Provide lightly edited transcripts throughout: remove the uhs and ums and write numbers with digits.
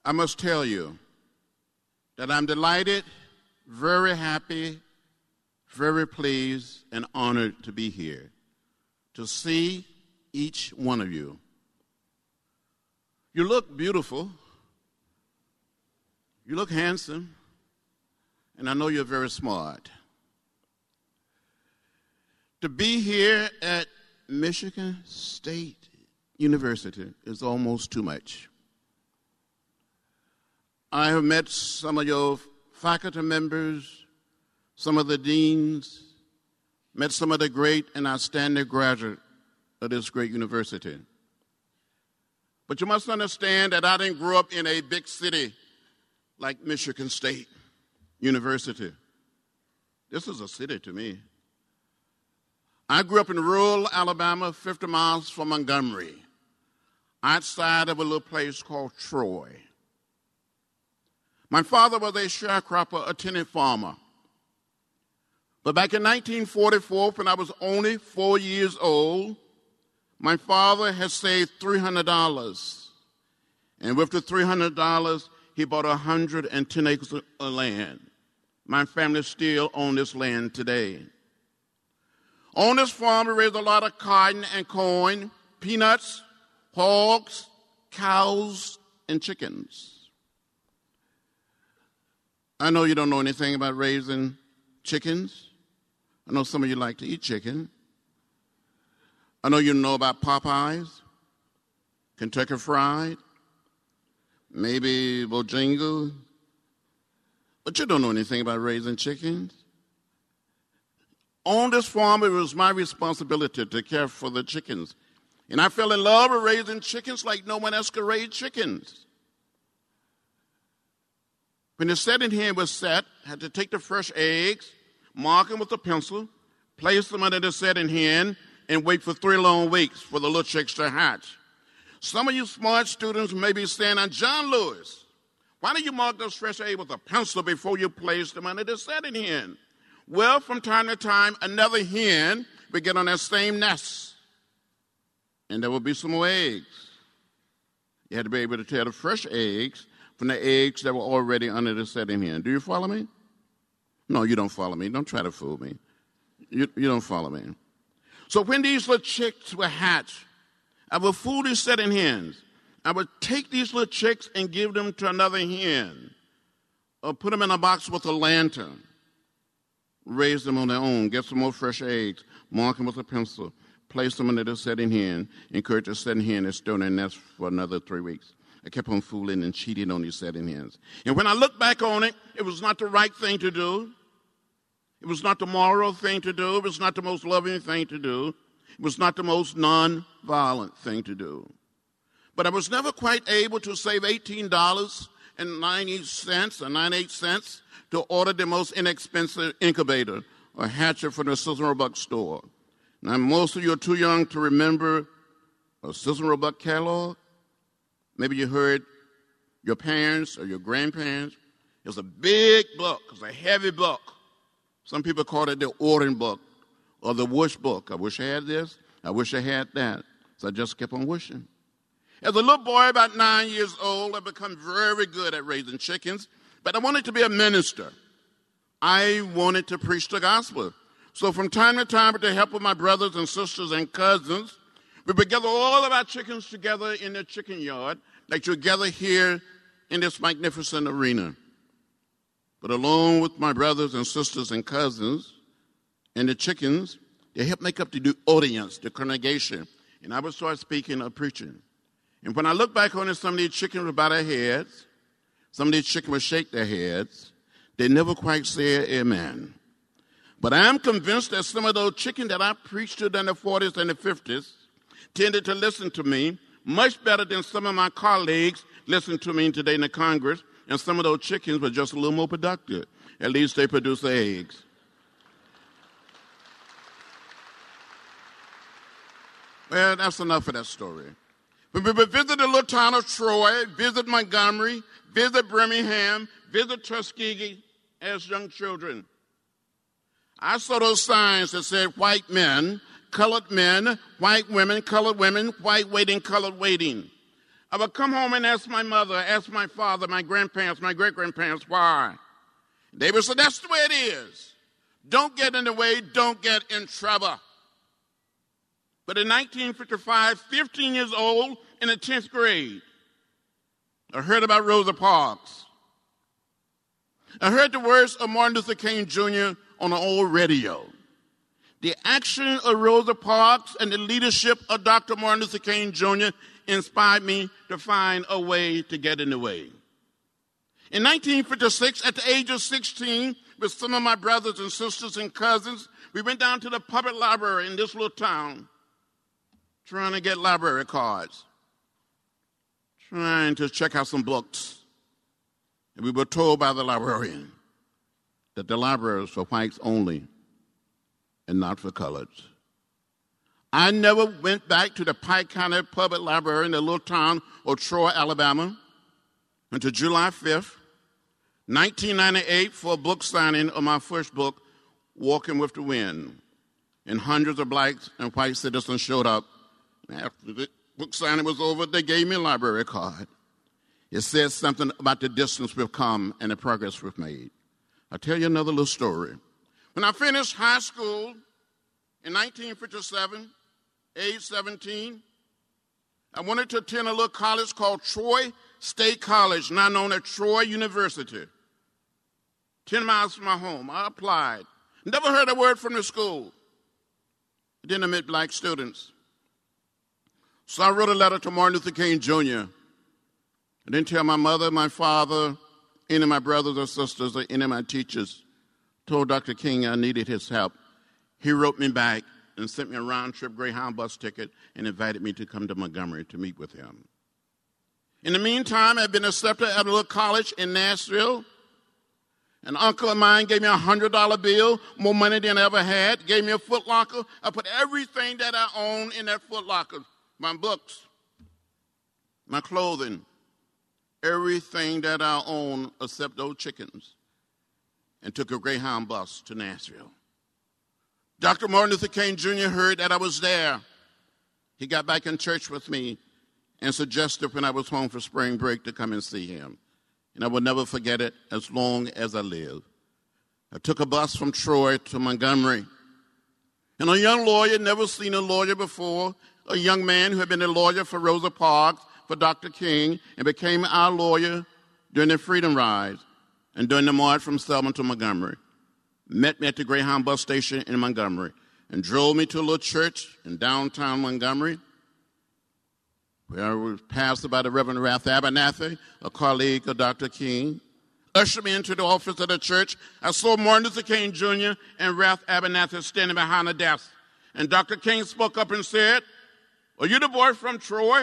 I must tell you that I'm delighted, very happy, very pleased, and honored to be here, to see each one of you. You look beautiful, you look handsome, and I know you're very smart. To be here at Michigan State University is almost too much. I have met some of your faculty members, some of the deans, met some of the great and outstanding graduates of this great university. But you must understand that I didn't grow up in a big city like Michigan State University. This is a city to me. I grew up in rural Alabama, 50 miles from Montgomery, outside of a little place called Troy. My father was a sharecropper, a tenant farmer. But back in 1944, when I was only 4 years old, my father had saved $300. And with the $300, he bought 110 acres of land. My family still owns this land today. On this farm, we raised a lot of cotton and corn, peanuts, hogs, cows, and chickens. I know you don't know anything about raising chickens. I know some of you like to eat chicken. I know you know about Popeyes, Kentucky Fried, maybe Bojangles, but you don't know anything about raising chickens. On this farm, it was my responsibility to care for the chickens. And I fell in love with raising chickens like no one else could raise chickens. When the setting hen was set, I had to take the fresh eggs, mark them with a pencil, place them under the setting hen, and wait for 3 long weeks for the little chicks to hatch. Some of you smart students may be saying, "Now, John Lewis, why do you mark those fresh eggs with a pencil before you place them under the setting hen?" Well, from time to time, another hen would get on that same nest, and there would be some more eggs. You had to be able to tell the fresh eggs from the eggs that were already under the setting hen. Do you follow me? No, you don't follow me. Don't try to fool me. You don't follow me. So when these little chicks were hatched, I would fool these setting hens. I would take these little chicks and give them to another hen, or put them in a box with a lantern, raise them on their own, get some more fresh eggs, mark them with a pencil, place them under the setting hen, encourage the setting hen to stay in their nest for another 3 weeks. I kept on fooling and cheating on these setting hens. And when I look back on it, it was not the right thing to do. It was not the moral thing to do. It was not the most loving thing to do. It was not the most non-violent thing to do. But I was never quite able to save $18.98 or 98 cents to order the most inexpensive incubator or hatcher from the Cicero Buck store. Now, most of you are too young to remember a Cicero Buck catalog. Maybe you heard your parents or your grandparents. It was a big book. It was a heavy book. Some people called it the ordering book or the wish book. I wish I had this. I wish I had that. So I just kept on wishing. As a little boy, about 9 years old, I became very good at raising chickens, but I wanted to be a minister. I wanted to preach the gospel. So from time to time, with the help of my brothers and sisters and cousins, we would gather all of our chickens together in the chicken yard, like you gather here in this magnificent arena. But along with my brothers and sisters and cousins and the chickens, they helped make up the audience, the congregation. And I would start speaking or preaching. And when I look back on it, some of these chickens would bow their heads. Some of these chickens would shake their heads. They never quite said amen. But I am convinced that some of those chickens that I preached to in the 40s and the 50s tended to listen to me much better than some of my colleagues listen to me today in the Congress, and some of those chickens were just a little more productive. At least they produce eggs. Well, that's enough of that story. When we would visit the little town of Troy, visit Montgomery, visit Birmingham, visit Tuskegee as young children, I saw those signs that said white men, white women, colored waiting. I would come home and ask my mother, ask my father, my grandparents, my great-grandparents, why. They would say, that's the way it is. Don't get in the way, don't get in trouble. But in 1955, 15 years old, in the 10th grade, I heard about Rosa Parks. I heard the words of Martin Luther King Jr. on an old radio. The action of Rosa Parks and the leadership of Dr. Martin Luther King Jr. inspired me to find a way to get in the way. In 1956, at the age of 16, with some of my brothers and sisters and cousins, we went down to the public library in this little town, trying to get library cards, trying to check out some books. And we were told by the librarian that the library was for whites only and not for coloreds. I never went back to the Pike County Public Library in the little town of Troy, Alabama, until July 5th, 1998, for a book signing of my first book, Walking with the Wind. And hundreds of blacks and white citizens showed up. After the book signing was over, they gave me a library card. It says something about the distance we've come and the progress we've made. I'll tell you another little story. When I finished high school in 1957, age 17, I wanted to attend a little college called Troy State College, now known as Troy University. 10 miles from my home. I applied. Never heard a word from the school. It didn't admit black students. So I wrote a letter to Martin Luther King Jr. I didn't tell my mother, my father, any of my brothers or sisters, or any of my teachers. Told Dr. King I needed his help. He wrote me back and sent me a round-trip Greyhound bus ticket and invited me to come to Montgomery to meet with him. In the meantime, I'd been accepted at a little college in Nashville. An uncle of mine gave me a $100 bill, more money than I ever had, gave me a Foot Locker. I put everything that I owned in that Foot Locker, my books, my clothing, everything that I owned except those chickens, and took a Greyhound bus to Nashville. Dr. Martin Luther King Jr. heard that I was there. He got back in church with me and suggested when I was home for spring break to come and see him. And I will never forget it as long as I live. I took a bus from Troy to Montgomery. And a young lawyer, never seen a lawyer before, a young man who had been a lawyer for Rosa Parks, for Dr. King, and became our lawyer during the Freedom Rides and during the march from Selma to Montgomery, met me at the Greyhound bus station in Montgomery and drove me to a little church in downtown Montgomery, where I was pastored by the Reverend Ralph Abernathy, a colleague of Dr. King. Ushered me into the office of the church. I saw Martin Luther King Jr. and Ralph Abernathy standing behind the desk. And Dr. King spoke up and said, "Are you the boy from Troy?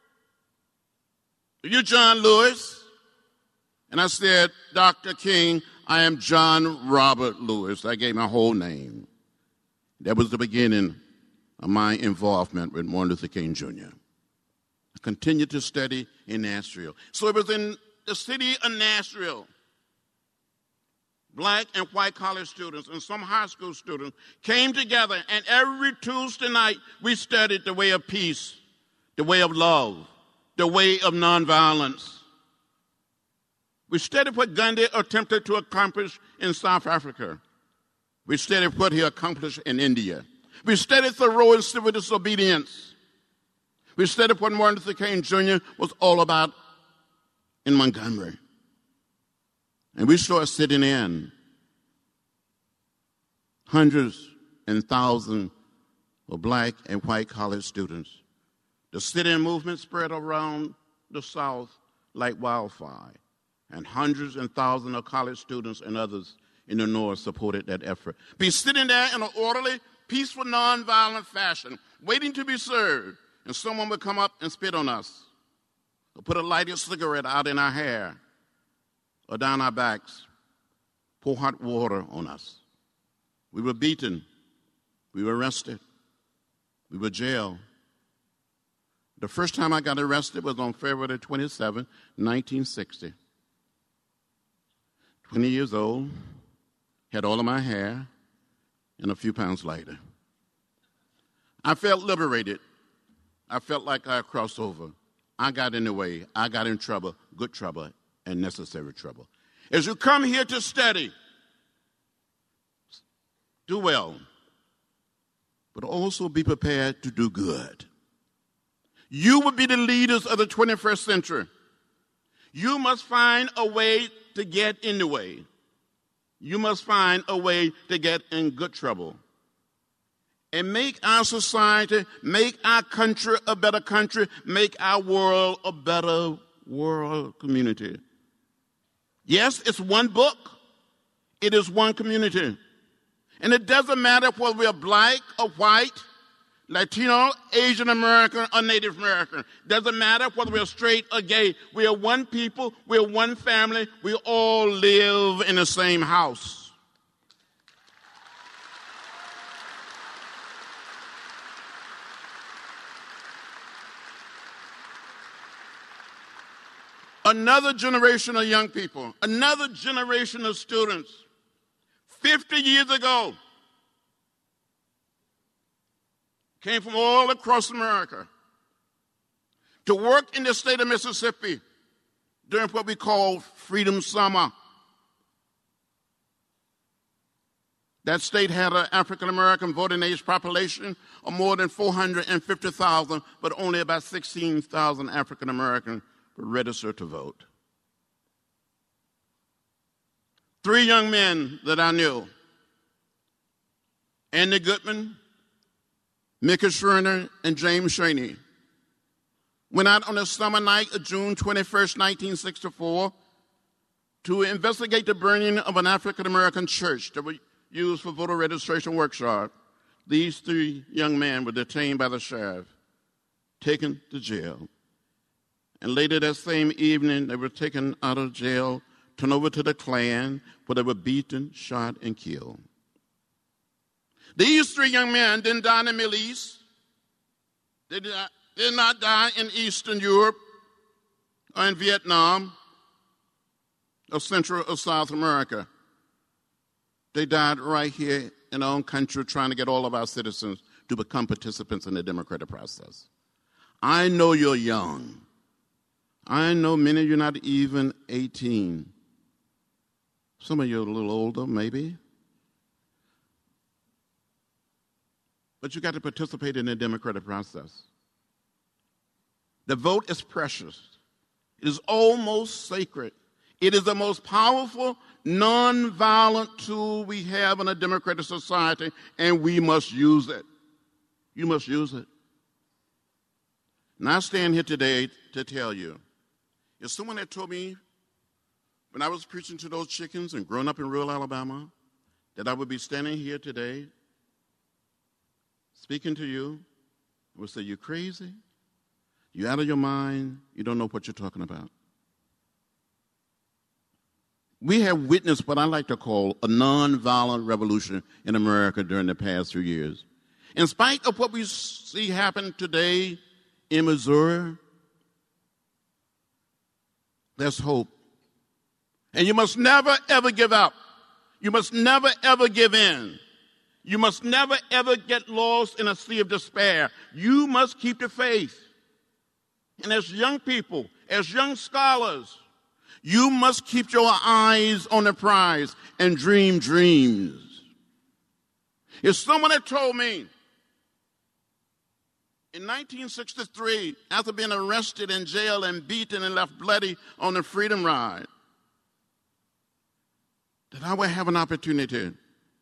Are you John Lewis?" And I said, "Dr. King, I am John Robert Lewis." I gave my whole name. That was the beginning of my involvement with Martin Luther King Jr. I continued to study in Nashville. So it was in the city of Nashville, black and white college students and some high school students came together, and every Tuesday night we studied the way of peace, the way of love, the way of nonviolence. We studied what Gandhi attempted to accomplish in South Africa. We studied what he accomplished in India. We studied Thoreau and civil disobedience. We studied what Martin Luther King Jr. was all about in Montgomery. And we started sitting in. Hundreds and thousands of black and white college students. The sit-in movement spread around the South like wildfire. And hundreds and thousands of college students and others in the North supported that effort. Be sitting there in an orderly, peaceful, nonviolent fashion, waiting to be served. And someone would come up and spit on us, or put a lighted cigarette out in our hair, or down our backs, pour hot water on us. We were beaten. We were arrested. We were jailed. The first time I got arrested was on February 27, 1960. 20 years old, had all of my hair, and a few pounds lighter. I felt liberated. I felt like I crossed over. I got in the way. I got in trouble, good trouble, and necessary trouble. As you come here to study, do well, but also be prepared to do good. You will be the leaders of the 21st century. You must find a way to get in the way. You must find a way to get in good trouble. And make our society, make our country a better country, make our world a better world community. Yes, it's one book. It is one community. And it doesn't matter whether we are black or white, Latino, Asian American, or Native American. Doesn't matter whether we are straight or gay. We are one people. We are one family. We all live in the same house. Another generation of young people, another generation of students, 50 years ago, came from all across America to work in the state of Mississippi during what we call Freedom Summer. That state had an African-American voting age population of more than 450,000, but only about 16,000 African-Americans were registered to vote. 3 young men that I knew, Andy Goodman, Mickey Schreiner, and James Shaney, went out on a summer night of June 21st, 1964, to investigate the burning of an African-American church that was used for voter registration workshop. These 3 young men were detained by the sheriff, taken to jail. And later that same evening, they were taken out of jail, turned over to the Klan, where they were beaten, shot, and killed. These 3 young men didn't die in the Middle East. They did not die in Eastern Europe or in Vietnam or Central or South America. They died right here in our own country trying to get all of our citizens to become participants in the democratic process. I know you're young. I know many of you are not even 18. Some of you are a little older, maybe. But you got to participate in the democratic process. The vote is precious. It is almost sacred. It is the most powerful, nonviolent tool we have in a democratic society, and we must use it. You must use it. And I stand here today to tell you, if someone had told me when I was preaching to those chickens and growing up in rural Alabama that I would be standing here today speaking to you, I would say, you're crazy, you're out of your mind, you don't know what you're talking about. We have witnessed what I like to call a nonviolent revolution in America during the past few years. In spite of what we see happen today in Missouri, there's hope. And you must never, ever give up. You must never, ever give in. You must never, ever get lost in a sea of despair. You must keep the faith. And as young people, as young scholars, you must keep your eyes on the prize and dream dreams. If someone had told me in 1963, after being arrested in jail and beaten and left bloody on the Freedom Ride, that I would have an opportunity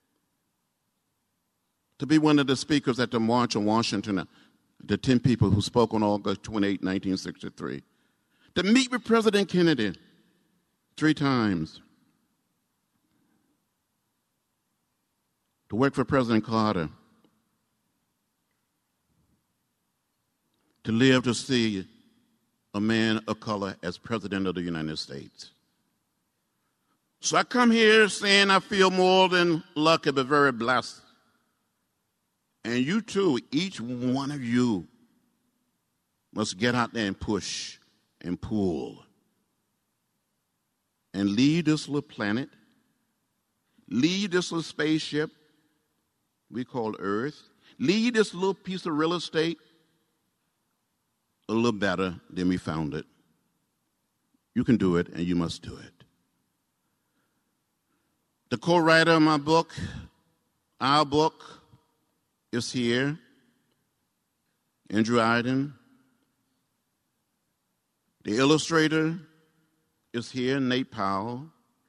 to be one of the speakers at the March on Washington, the 10 people who spoke on August 28, 1963, to meet with President Kennedy 3 times, to work for President Carter, to live to see a man of color as President of the United States. So I come here saying I feel more than lucky, but very blessed. And you too, each one of you must get out there and push and pull and lead this little planet, lead this little spaceship we call Earth, lead this little piece of real estate a little better than we found it. You can do it, and you must do it. The co-writer of my book, our book, is here, Andrew Iden. The illustrator is here, Nate Powell.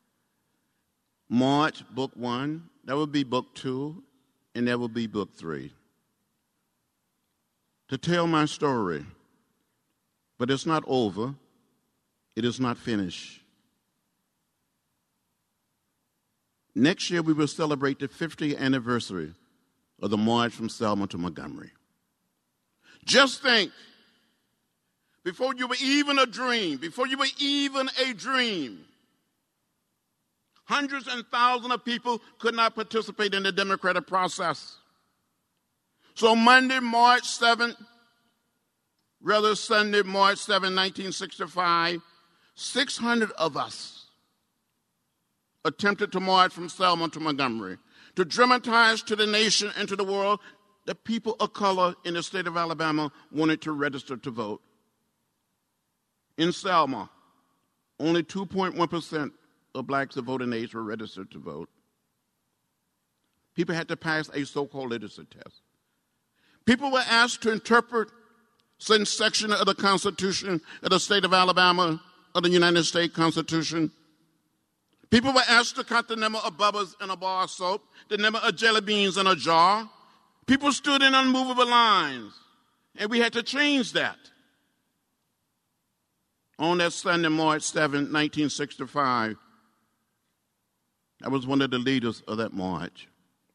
March, book 1, that will be book 2, and that will be book 3. To tell my story, but it's not over. It is not finished. Next year, we will celebrate the 50th anniversary of the march from Selma to Montgomery. Just think, before you were even a dream, hundreds and thousands of people could not participate in the democratic process. So Sunday, March 7, 1965, 600 of us attempted to march from Selma to Montgomery to dramatize to the nation and to the world that people of color in the state of Alabama wanted to register to vote. In Selma, only 2.1% of blacks of voting age were registered to vote. People had to pass a so-called literacy test. People were asked to interpret certain sections of the Constitution of the state of Alabama, of the United States Constitution. People were asked to count the number of bubbles in a bar of soap, the number of jelly beans in a jar. People stood in unmovable lines, and we had to change that. On that Sunday, March 7, 1965, I was one of the leaders of that march.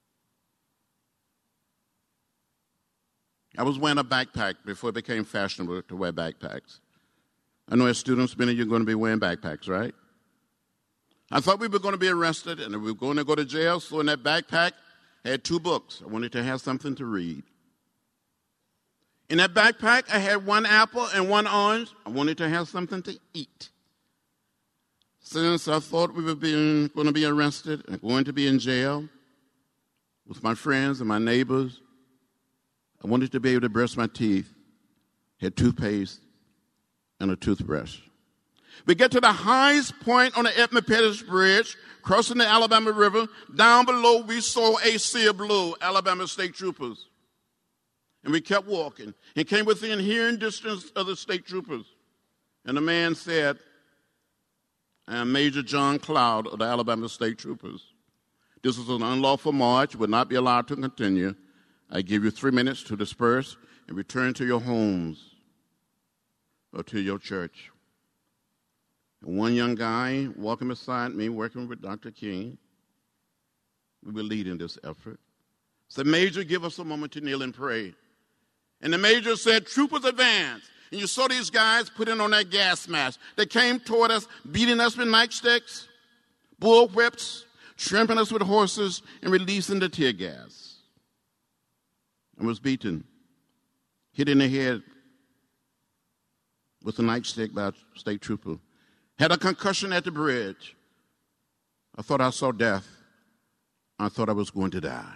I was wearing a backpack before it became fashionable to wear backpacks. I know as students, many of you are going to be wearing backpacks, right? I thought we were going to be arrested and we were going to go to jail, so in that backpack, I had 2 books. I wanted to have something to read. In that backpack, I had 1 apple and 1 orange. I wanted to have something to eat. Since I thought we were going to be arrested and going to be in jail with my friends and my neighbors, I wanted to be able to brush my teeth, had toothpaste and a toothbrush. We get to the highest point on the Edmund Pettus Bridge, crossing the Alabama River. Down below, we saw a sea of blue, Alabama state troopers. And we kept walking and came within hearing distance of the state troopers. And the man said, I am Major John Cloud of the Alabama State Troopers. This is an unlawful march, will not be allowed to continue. I give you 3 minutes to disperse and return to your homes or to your church. And one young guy walking beside me, working with Dr. King, we were leading this effort, said, Major, give us a moment to kneel and pray. And the major said, troopers advance. And you saw these guys putting on that gas mask. They came toward us, beating us with nightsticks, bull whips, trampling us with horses, and releasing the tear gas. I was beaten, hit in the head with a nightstick by a state trooper. Had a concussion at the bridge. I thought I saw death. I thought I was going to die.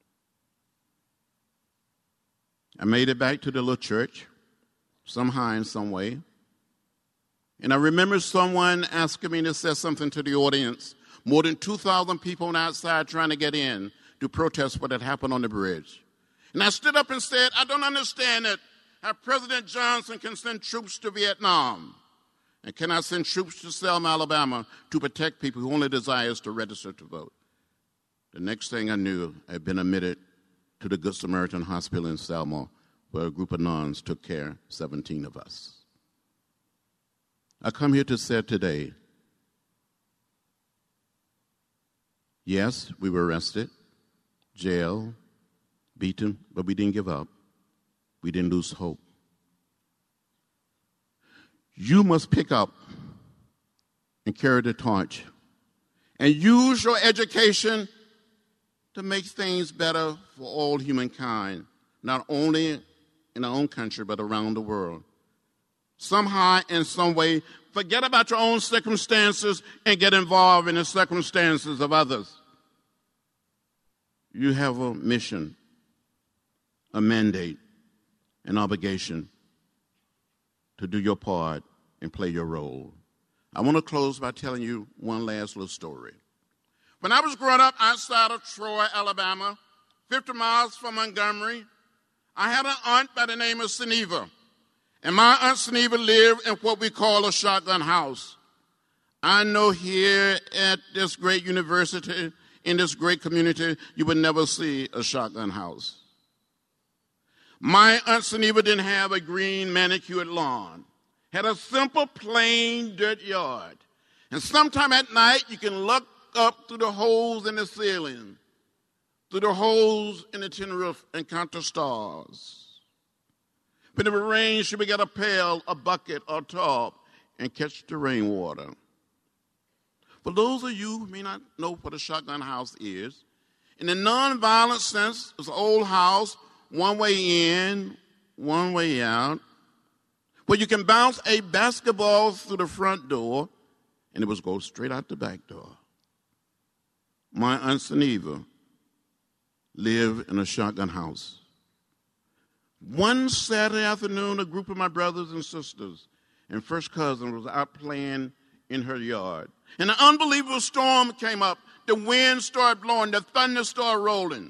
I made it back to the little church, somehow in some way. And I remember someone asking me to say something to the audience. More than 2,000 people on the outside trying to get in to protest what had happened on the bridge. And I stood up and said, I don't understand it. How President Johnson can send troops to Vietnam. And can I send troops to Selma, Alabama to protect people who only desires to register to vote? The next thing I knew, I had been admitted to the Good Samaritan Hospital in Selma, where a group of nuns took care of 17 of us. I come here to say today, yes, we were arrested, jailed, beaten, but we didn't give up. We didn't lose hope. You must pick up and carry the torch and use your education to make things better for all humankind, not only in our own country, but around the world. Somehow, in some way, forget about your own circumstances and get involved in the circumstances of others. You have a mission, a mandate, an obligation to do your part and play your role. I want to close by telling you one last little story. When I was growing up outside of Troy, Alabama, 50 miles from Montgomery, I had an aunt by the name of Seneva. And my Aunt Seneva lived in what we call a shotgun house. I know here at this great university, in this great community, you would never see a shotgun house. My Aunt Seneva didn't have a green manicured lawn. Had a simple, plain dirt yard. And sometime at night, you can look up through the holes in the ceiling, through the holes in the tin roof, and count the stars. When it would rain, she would get a pail, a bucket, or a tub, and catch the rainwater. For those of you who may not know what a shotgun house is, in the nonviolent sense, it's an old house, one way in, one way out, where you can bounce a basketball through the front door, and it would go straight out the back door. My Aunt Seneva lived in a shotgun house. One Saturday afternoon, a group of my brothers and sisters and first cousin was out playing in her yard. And an unbelievable storm came up. The wind started blowing. The thunder started rolling.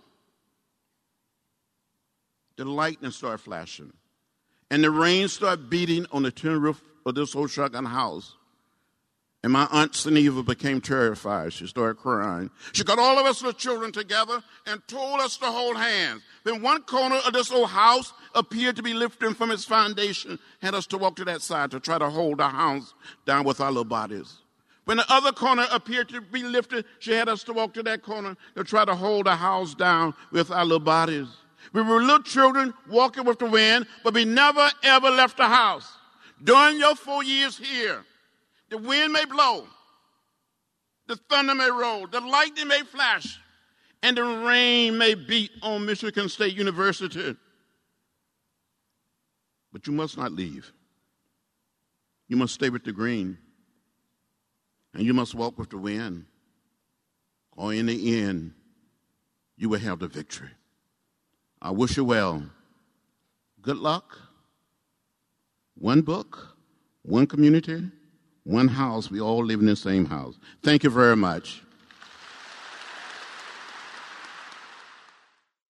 The lightning started flashing. And the rain started beating on the tin roof of this old shotgun house. And my Aunt Seneva became terrified. She started crying. She got all of us little children together and told us to hold hands. Then one corner of this old house appeared to be lifting from its foundation, had us to walk to that side to try to hold our house down with our little bodies. When the other corner appeared to be lifted, she had us to walk to that corner to try to hold our house down with our little bodies. We were little children walking with the wind, but we never, ever left the house. During your 4 years here, the wind may blow, the thunder may roll, the lightning may flash, and the rain may beat on Michigan State University. But you must not leave. You must stay with the green, and you must walk with the wind, or in the end, you will have the victory. I wish you well. Good luck. One book, one community, one house. We all live in the same house. Thank you very much.